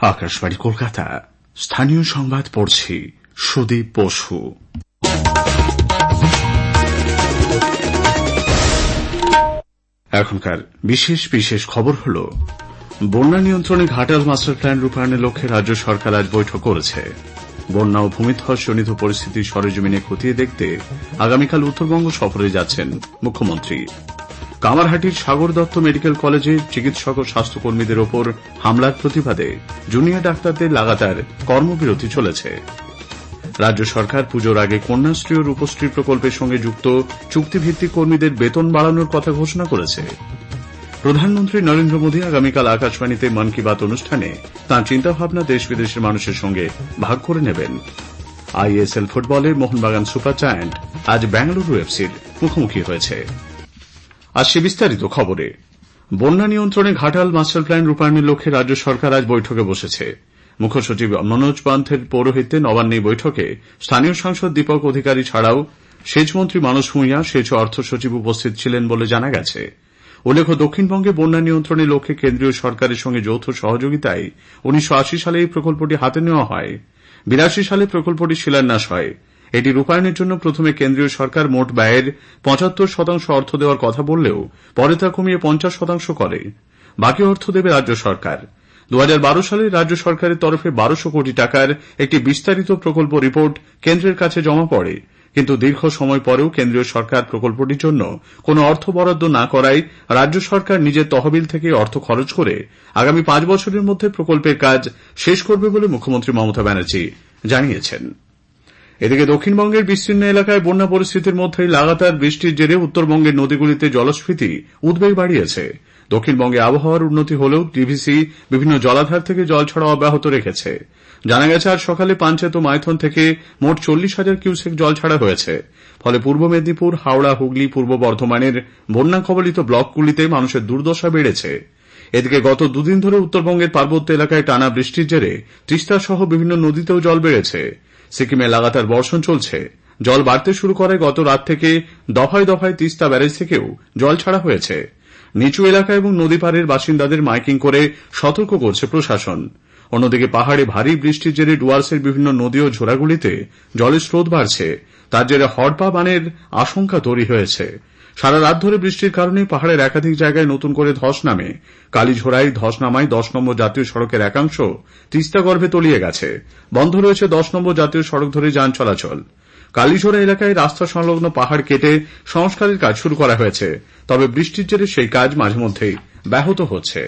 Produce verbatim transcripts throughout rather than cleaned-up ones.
আকাশবাণী কলকাতা, স্থানীয় সংবাদ পড়ছি সুদীপ বসু। এখনকার বিশেষ বিশেষ খবর হল, বন্যা নিয়ন্ত্রণে ঘাটাল মাস্টার প্ল্যান রূপায়ণের লক্ষ্যে রাজ্য সরকার আজ বৈঠক করেছে। বন্যা ও ভূমিধ্বসজনিত পরিস্থিতি সরেজমিনে খতিয়ে দেখতে আগামীকাল উত্তরবঙ্গ সফরে যাচ্ছেন মুখ্যমন্ত্রী। কামারহাটির সাগর দত্ত মেডিকেল কলেজে চিকিৎসক ও স্বাস্থ্যকর্মীদের ওপর হামলার প্রতিবাদে জুনিয়র ডাক্তারদের লাগাতার কর্মবিরতি চলেছে। রাজ্য সরকার পুজোর আগে কন্যাশ্রী ও রূপশ্রী প্রকল্পের সঙ্গে যুক্ত চুক্তিভিত্তিক কর্মীদের বেতন বাড়ানোর কথা ঘোষণা করেছে। প্রধানমন্ত্রী নরেন্দ্র মোদী আগামীকাল আকাশবাণীতে মন কি বাত অনুষ্ঠানে তাঁর চিন্তাভাবনা দেশ বিদেশের মানুষের সঙ্গে ভাগ করে নেবেন। আইএসএল ফুটবলে মোহনবাগান সুপার জায়ান্ট আজ বেঙ্গালুরু এফসির মুখোমুখি হয়েছে। আসছে বিস্তারিত খবরে। বন্যা নিয়ন্ত্রণে ঘাটাল মাস্টার প্ল্যান রূপায়ণের লক্ষ্যে রাজ্য সরকার আজ বৈঠকে বসেছে। মুখ্য সচিব মনোজ পান্থের পৌরোহিত্যে নবান্নে এই বৈঠকে স্থানীয় সাংসদ দীপক অধিকারী ছাড়াও সেচমন্ত্রী মানস ভূঁইয়া, সেচ ও অর্থ সচিব উপস্থিত ছিলেন বলে জানা গেছে। উল্লেখ্য, দক্ষিণবঙ্গে বন্যা নিয়ন্ত্রণের লক্ষ্যে কেন্দ্রীয় সরকারের সঙ্গে যৌথ সহযোগিতায় উনিশশো আশি সালে এই প্রকল্পটি হাতে নেওয়া হয়। বিরাশি সালে প্রকল্পটি শিলান্যাস হয়। এটি রূপায়ণের জন্য প্রথমে কেন্দ্রীয় সরকার মোট ব্যয়ের পঁচাত্তর শতাংশ অর্থ দেওয়ার কথা বললেও পরে তা কমিয়ে পঞ্চাশ শতাংশ করে। বাকি অর্থ দেবে রাজ্য সরকার। দু হাজার বারো সালে রাজ্য সরকারের তরফে বারোশো কোটি টাকার একটি বিস্তারিত প্রকল্প রিপোর্ট কেন্দ্রের কাছে জমা পড়ে, কিন্তু দীর্ঘ সময় পরেও কেন্দ্রীয় সরকার প্রকল্পটির জন্য কোন অর্থ বরাদ্দ না করায় রাজ্য সরকার নিজের তহবিল থেকে অর্থ খরচ করে আগামী পাঁচ বছরের মধ্যে প্রকল্পের কাজ শেষ করবে বলে মুখ্যমন্ত্রী মমতা ব্যানার্জি জানিয়েছেন। এদিকে দক্ষিণবঙ্গের বিস্তীর্ণ এলাকায় বন্যা পরিস্থিতির মধ্যেই লাগাতার বৃষ্টির জেরে উত্তরবঙ্গের নদীগুলিতে জলস্ফীতি উদ্বেগ বাড়িয়েছে। দক্ষিণবঙ্গে আবহাওয়ার উন্নতি হলেও ডিভিসি বিভিন্ন জলাধার থেকে জল ছাড়া অব্যাহত রেখেছে। জানা গেছে, আজ সকালে পাঞ্চেত ও মাইথন থেকে মোট চল্লিশ হাজার কিউসেক জল ছাড়া হয়েছে। ফলে পূর্ব মেদিনীপুর, হাওড়া, হুগলি, পূর্ব বর্ধমানের বন্যা কবলিত ব্লকগুলিতে মানুষের দুর্দশা বেড়েছে। এদিকে গত দুদিন ধরে উত্তরবঙ্গের পার্বত্য এলাকায় টানা বৃষ্টির জেরে তিস্তা সহ বিভিন্ন নদীতেও জল বেড়েছে। সিকিমে লাগাতার বর্ষণ চলছে। জল বাড়তে শুরু করে গত রাত থেকে দফায় দফায় তিস্তা ব্যারেজ থেকেও জল ছাড়া হয়েছে। নিচু এলাকা এবং নদী পাড়ের বাসিন্দাদের মাইকিং করে সতর্ক করছে প্রশাসন। অন্যদিকে পাহাড়ে ভারী বৃষ্টির জেরে ডুয়ার্সের বিভিন্ন নদী ও ঝোড়াগুলিতে জলের স্রোত বাড়ছে। তার জেরে হড়পা বানের আশঙ্কা তৈরি হয়েছে। সারা রাত ধরে বৃষ্টির কারণে পাহাড়ের একাধিক জায়গায় নতুন করে ধস নামে। কালীঝোড়ায় ধস নামায় দশ নম্বর জাতীয় সড়কের একাংশ তিস্তা গর্ভে তলিয়ে গেছে। বন্ধ রয়েছে দশ নম্বর জাতীয় সড়ক ধরে যান চলাচল। কালীঝোড়া এলাকায় রাস্তা সংলগ্ন পাহাড় কেটে সংস্কারের কাজ শুরু করা হয়েছে, তবে বৃষ্টির জেরে সেই কাজ মাঝে মধ্যেই ব্যাহত হচ্ছে।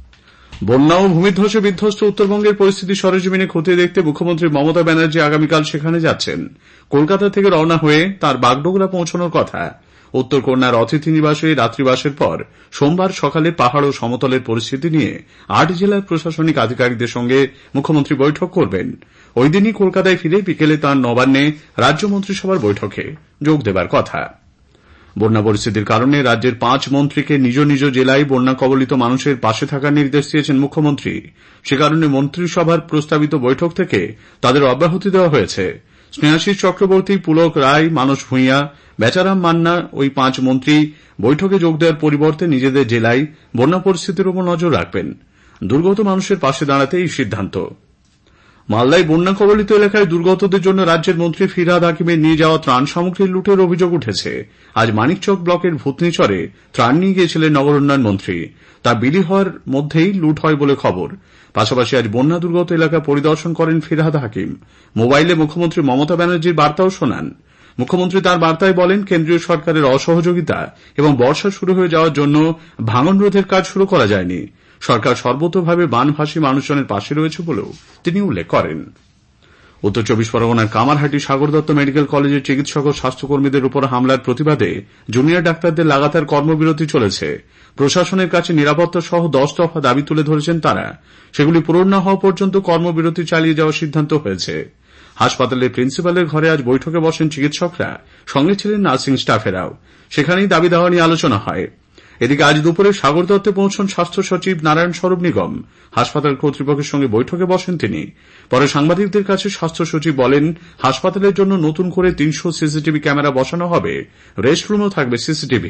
বন্যা ও ভূমিধ্বসে বিধ্বস্ত উত্তরবঙ্গের পরিস্থিতি সরেজমিনে খতিয়ে দেখতে মুখ্যমন্ত্রী মমতা ব্যানার্জি আগামীকাল সেখানে যাচ্ছেন। কলকাতা থেকে রওনা হয়ে তাঁর বাগডোগরা পৌঁছানোর কথা। উত্তর কন্যার অতিথি নিবাসে রাত্রিবাসের পর সোমবার সকালে পাহাড় ও সমতলের পরিস্থিতি নিয়ে আট জেলার প্রশাসনিক আধিকারিকদের সঙ্গে মুখ্যমন্ত্রী বৈঠক করবেন। ওই দিনই কলকাতায় ফিরে বিকেলে তাঁর নবান্নে রাজ্য মন্ত্রিসভার বৈঠকে যোগ দেবার কথা। বন্যা পরিস্থিতির কারণে রাজ্যের পাঁচ মন্ত্রীকে নিজ নিজ জেলায় বন্যা কবলিত মানুষের পাশে থাকার নির্দেশ দিয়েছেন মুখ্যমন্ত্রী। সে কারণে মন্ত্রিসভার প্রস্তাবিত বৈঠক থেকে তাদের অব্যাহতি দেওয়া হয়েছে। স্নেহাশিস চক্রবর্তী, পুলক রায়, মানস ভূঁইয়া, বেচারাম মান্না ওই পাঁচ মন্ত্রী বৈঠকে যোগ দেওয়ার পরিবর্তে নিজেদের জেলায় বন্যা পরিস্থিতির উপর নজর রাখবেন। দুর্গত মানুষের পাশে দাঁড়াতে এই সিদ্ধান্ত। মালদায় বন্যা কবলিত এলাকায় দুর্গতদের জন্য রাজ্যের মন্ত্রী ফিরহাদ হাকিমের নিয়ে যাওয়া ত্রাণ সামগ্রী লুটের অভিযোগ উঠেছে। আজ মানিকচক ব্লকের ভূতনিচরে ত্রাণ নিয়ে গিয়েছিলেন নগর উন্নয়ন মন্ত্রী। তা বিলি হওয়ার মধ্যেই লুট হয় বলে খবর। পাশাপাশি আজ বন্যা দুর্গত এলাকা পরিদর্শন করেন ফিরহাদ হাকিম। মোবাইলে মুখ্যমন্ত্রী মমতা ব্যানার্জির বার্তাও শোনান। মুখ্যমন্ত্রী তাঁর বার্তায় বলেন, কেন্দ্রীয় সরকারের অসহযোগিতা এবং বর্ষা শুরু হয়ে যাওয়ার জন্য ভাঙন রোধের কাজ শুরু করা যায়নি। সরকার সর্বতোভাবে বানভাসী মানুষজনের পাশে রয়েছে বলেও তিনি উল্লেখ করেন। উত্তর চব্বিশ পরগনার কামারহাটি সাগর দত্ত মেডিকেল কলেজের চিকিৎসক ও স্বাস্থ্যকর্মীদের উপর হামলার প্রতিবাদে জুনিয়র ডাক্তারদের লাগাতার কর্মবিরতি চলেছে। প্রশাসনের কাছে নিরাপত্তা সহ দশ দফা দাবি তুলে ধরেছেন তারা। সেগুলি পূরণ না হওয়া পর্যন্ত কর্মবিরতি চালিয়ে যাওয়ার সিদ্ধান্ত হয়েছে। হাসপাতালের প্রিন্সিপালের ঘরে আজ বৈঠকে বসেন চিকিৎসকরা, সঙ্গে ছিলেন নার্সিং স্টাফেরাও। সেখানেই দাবি দাওয়া নিয়ে আলোচনা হয়। এদিকে আজ দুপুরে সাগর দত্তে পৌঁছন স্বাস্থ্য সচিব নারায়ণ স্বরূপ নিগম। হাসপাতাল কর্তৃপক্ষের সঙ্গে বৈঠকে বসেন তিনি। পরে সাংবাদিকদের কাছে স্বাস্থ্য সচিব বলেন, হাসপাতালের জন্য নতুন করে তিনশো সিসিটিভি ক্যামেরা বসানো হবে। রেস্টরুমেও থাকবে সিসিটিভি।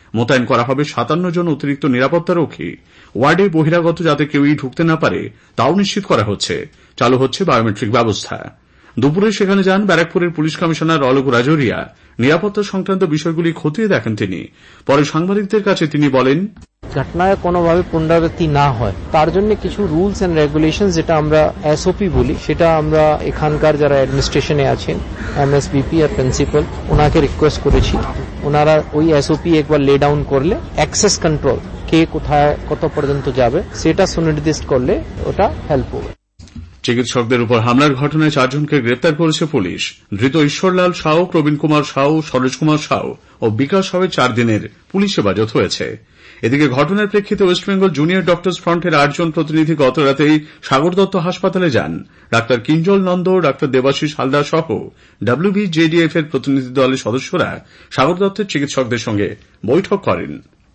মোতায়েন করা হবে সাতান্ন জন অতিরিক্ত নিরাপত্তারক্ষী। ওয়ার্ডে বহিরাগত যাতে কেউই ঢুকতে না পারে তাও নিশ্চিত করা হচ্ছে। চালু হচ্ছে বায়োমেট্রিক ব্যবস্থা। দুপুরে সেখানে যান ব্যারাকপুরের পুলিশ কমিশনার অলোক রাজৌরিয়া। নিরাপত্তা সংক্রান্ত বিষয়গুলি খতিয়ে দেখেন তিনি। পরে সাংবাদিকদের কাছে তিনি বলেন, ঘটনায় কোনোভাবে পুনরাবৃত্তি না হয় তার জন্য কিছু রুলস এন্ড রেগুলেশন যেটা আমরা এসওপি বলি, সেটা আমরা এখানকার যারা অ্যাডমিনিস্ট্রেশনে আছেন এমএসবিপি আর প্রিন্সিপাল ওনাকে রিকোয়েস্ট করেছি। ওনারা ওই এসওপি একবার লে ডাউন করলে অ্যাক্সেস কন্ট্রোল কে কোথায় কত পর্যন্ত যাবে সেটা সুনির্দিষ্ট করলে ওটা হেল্প হবে। চিকিৎসকদের উপর হামলার ঘটনায় চারজনকে গ্রেপ্তার করেছে পুলিশ। ধৃত ঈশ্বরলাল সাউ, প্রবীণ কুমার সাউ, সরোজ কুমার সাউ ও বিকাশ সাউয়ের চার দিনের পুলিশ হেফাজত হয়েছে। এদিকে ঘটনার প্রেক্ষিতে ওয়েস্টবেঙ্গল জুনিয়র ডক্টর্স ফ্রন্টের আটজন প্রতিনিধি গতরাতেই সাগর দত্ত হাসপাতালে যান। ডাক্তার কিঞ্জল নন্দ, ডাক্তার দেবাশিস হালদার সহ ডাব্লিউবিজেডিএফ এর প্রতিনিধি দলের সদস্যরা সাগর দত্তের চিকিৎসকদের সঙ্গে বৈঠক করেন।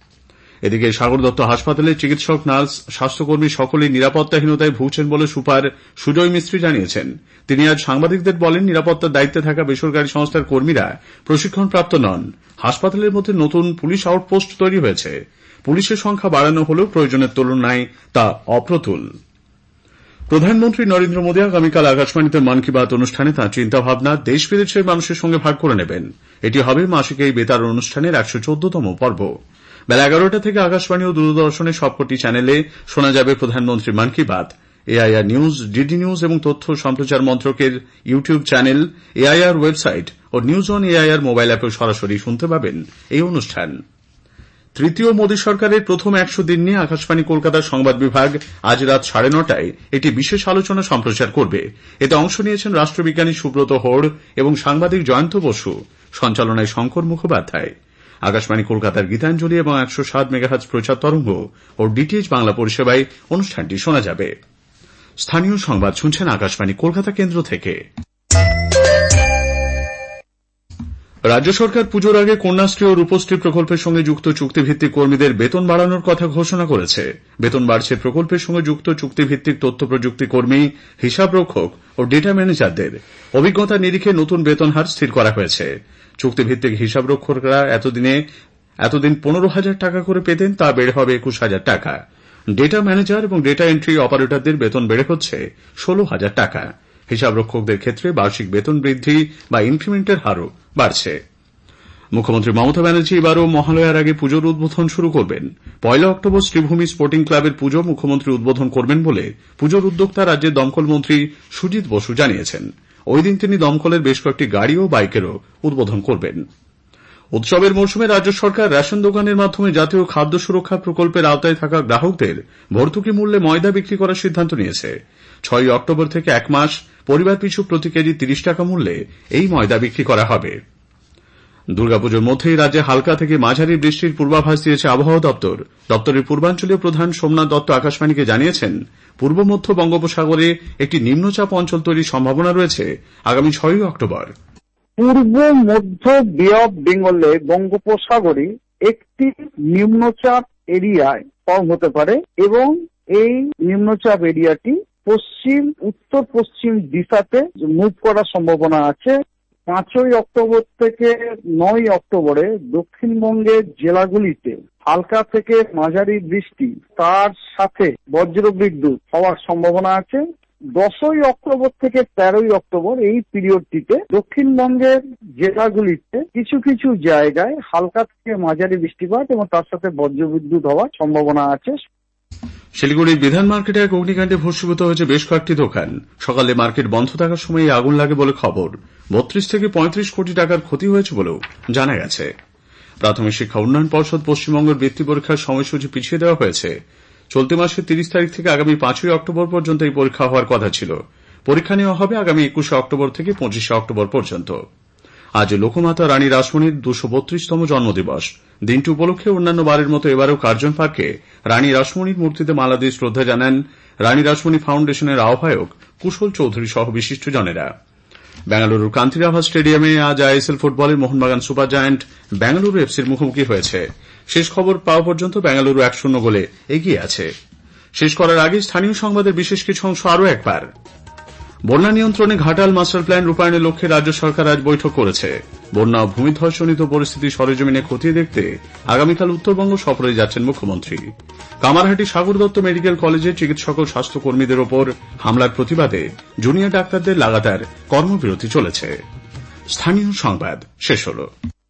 এদিকে সাগর দত্ত হাসপাতালে চিকিৎসক, নার্স, স্বাস্থ্যকর্মী সকলেই নিরাপত্তাহীনতায় ভুগছেন বলে সুপার সুজয় মিস্ত্রি জানিয়েছেন। তিনি আজ সাংবাদিকদের বলেন, নিরাপত্তার দায়িত্বে থাকা বেসরকারি সংস্থার কর্মীরা প্রশিক্ষণপ্রাপ্ত নন। হাসপাতালের মধ্যে নতুন পুলিশ আউটপোস্ট তৈরি হয়েছে। পুলিশের সংখ্যা বাড়ানো হলেও প্রয়োজনের তুলনায় তা অপ্রতুল। প্রধানমন্ত্রী নরেন্দ্র মোদী আগামীকাল আকাশবাণীতে মন কি বাত অনুষ্ঠানে তাঁর চিন্তাভাবনা দেশ বিদেশের মানুষের সঙ্গে ভাগ করে নেবেন। এটি হবে মাসিক এই বেতার অনুষ্ঠানের একশো চোদ্দতম পর্ব। বেলা এগারোটা থেকে আকাশবাণী ও দূরদর্শনের সবকটি চ্যানেলে শোনা যাবে প্রধানমন্ত্রী মন কি Baat. AIR news, DD news এবং তথ্য সম্প্রচার মন্ত্রকের ইউটিউব চ্যানেল, এআইআর ওয়েবসাইট ও নিউজ অন এআইআর মোবাইল অ্যাপেও সরাসরি শুনতে পাবেন এই অনুষ্ঠান। তৃতীয় মোদী সরকারের প্রথম একশো দিন নিয়ে আকাশবাণী কলকাতার সংবাদ বিভাগ আজ রাত সাড়ে নটায় একটি বিশেষ আলোচনা সম্প্রচার করবে। এতে অংশ নিয়েছেন রাষ্ট্রবিজ্ঞানী সুব্রত হোড় এবং সাংবাদিক জয়ন্ত বসু। সঞ্চালনায় শঙ্কর মুখোপাধ্যায়। আকাশবাণী কলকাতার গীতাঞ্জলি এবং একশো সাত মেগাহার্জ প্রচার তরঙ্গ ও ডিটিএইচ বাংলা পরিষেবায় অনুষ্ঠানটি শোনা যাবে। স্থানীয় সংবাদ শুনছেন আকাশবাণী কলকাতা কেন্দ্র থেকে। রাজ্য সরকার পুজোর আগে কন্যাশ্রী ও রূপশ্রী প্রকল্পের সঙ্গে যুক্ত চুক্তিভিত্তিক কর্মীদের বেতন বাড়ানোর কথা ঘোষণা করেছে। বেতন বাড়ছে প্রকল্পের সঙ্গে যুক্ত চুক্তিভিত্তিক তথ্য প্রযুক্তি কর্মী, হিসাবরক্ষক ও ডেটা ম্যানেজারদের অভিজ্ঞতার নিরিখে নতুন বেতন হার স্থির করা হয়েছে। চুক্তিভিত্তিক হিসাবরক্ষকরা এতদিনে এতদিন পনেরো হাজার টাকা করে পেতেন, তা বেড়ে হবে একুশ হাজার টাকা। ডেটা ম্যানেজার এবং ডেটা এন্ট্রি অপারেটরদের বেতন বেড়ে হচ্ছে ষোলো হাজার টাকা। হিসাবরক্ষকদের ক্ষেত্রে বার্ষিক বেতন বৃদ্ধি বা ইনক্রিমেন্টের হারও বাড়ছে। মুখ্যমন্ত্রী মমতা ব্যানার্জি এবারও মহালয়ার আগে পুজোর উদ্বোধন শুরু করবেন। পয়লা অক্টোবর শ্রীভূমি স্পোর্টিং ক্লাবের পুজো মুখ্যমন্ত্রী উদ্বোধন করবেন বলে পুজোর উদ্যোক্তা রাজ্যের দমকল মন্ত্রী সুজিত বসু জানিয়েছেন। ওই দিন তিনি দমকলের বেশ কয়েকটি গাড়ি ও বাইকেরও উদ্বোধন করবেন। উৎসবের মরশুমে রাজ্য সরকার রেশন দোকানের মাধ্যমে জাতীয় খাদ্য সুরক্ষা প্রকল্পের আওতায় থাকা গ্রাহকদের ভর্তুকি মূল্যে ময়দা বিক্রি করার সিদ্ধান্ত নিয়েছে। ছয়ই অক্টোবর থেকে এক মাস পরিবার পিছু প্রতি কেজি তিরিশ টাকা মূল্যে এই ময়দা বিক্রি করা হবে। দুর্গাপুজোর মধ্যেই রাজ্যে হালকা থেকে মাঝারি বৃষ্টির পূর্বাভাস দিয়েছে আবহাওয়া দপ্তর। দপ্তরের পূর্বাঞ্চলীয় প্রধান সোমনাথ দত্ত আকাশবাণীকে জানিয়েছেন, পূর্ব মধ্য বঙ্গোপসাগরে একটি নিম্নচাপ অঞ্চল তৈরির সম্ভাবনা রয়েছে আগামী ছয়ই অক্টোবর। পূর্ব মধ্য বে অফ বেঙ্গলে বঙ্গোপসাগরে একটি নিম্নচাপ এরিয়ায় ফর্ম হতে পারে এবং এই নিম্নচাপ এরিয়াটি পশ্চিম উত্তর পশ্চিম দিশাতে মুভ করার সম্ভাবনা আছে। পাঁচই অক্টোবর থেকে নয় অক্টোবরে দক্ষিণবঙ্গের জেলাগুলিতে হালকা থেকে মাঝারি বৃষ্টি তার সাথে বজ্র বিদ্যুৎ হওয়ার সম্ভাবনা আছে। দশই অক্টোবর থেকে তেরোই অক্টোবর এই পিরিয়ডটিতে দক্ষিণবঙ্গের জেলাগুলিতে কিছু কিছু জায়গায় হালকা থেকে মাঝারি বৃষ্টিপাত এবং তার সাথে বজ্রবিদ্যুৎ হওয়ার সম্ভাবনা আছে। শিলিগুড়ির বিধান মার্কেটে এক অগ্নিকাণ্ডে ভস্মীভূত হয়েছে বেশ কয়েকটি দোকান। সকালে মার্কেট বন্ধ থাকার সময় আগুন লাগে বলে খবর। বত্রিশ থেকে পঁয়ত্রিশ কোটি টাকার ক্ষতি হয়েছে বলেও জানা গেছে। প্রাথমিক শিক্ষা উন্নয়ন পর্ষদ পশ্চিমবঙ্গের বৃত্তি পরীক্ষার সময়সূচি পিছিয়ে দেওয়া হয়েছে। চলতি মাসের তিরিশ তারিখ থেকে আগামী পাঁচই অক্টোবর পর্যন্ত এই পরীক্ষা হওয়ার কথা ছিল। পরীক্ষা নেওয়া হবে আগামী একুশে অক্টোবর থেকে পঁচিশে অক্টোবর পর্যন্ত। আজ লোকমাতা রানী রাসমণির দুশো বত্রিশতম জন্মদিবস। দিনটি উপলক্ষে অন্যান্য বারের মতো এবারও কার্জন পার্কে রানী রাসমণির মূর্তিতে মালা দিয়ে শ্রদ্ধা জানান রানী রাসমণি ফাউন্ডেশনের আহ্বায়ক কুশল চৌধুরী সহ বিশিষ্টজনেরা। বেঙ্গালুরুর কান্তিরাভা স্টেডিয়ামে আজ আইএসএল ফুটবলের মোহনবাগান সুপার জায়ান্ট বেঙ্গালুরু এফসির মুখোমুখি হয়েছে। শেষ খবর পাওয়া পর্যন্ত বেঙ্গালুরু এক শূন্য গোলে এগিয়ে আছে। শেষ করার আগে স্থানীয় সংবাদের বিশেষ কিছু অংশ আরও একবার। বন্যা নিয়ন্ত্রণে ঘাটাল মাস্টার প্ল্যান রূপায়ণের লক্ষ্যে রাজ্য সরকার আজ বৈঠক করেছে। বন্যা ও ভূমিধসজনিত পরিস্থিতি সরেজমিনে খতিয়ে দেখতে আগামীকাল উত্তরবঙ্গ সফরে যাচ্ছেন মুখ্যমন্ত্রী। কামারহাটি সাগর দত্ত মেডিকেল কলেজে চিকিৎসক ও স্বাস্থ্যকর্মীদের ওপর হামলার প্রতিবাদে জুনিয়র ডাক্তারদের লাগাতার কর্মবিরতি চলেছে। স্থানীয় সংবাদ শেষ হল।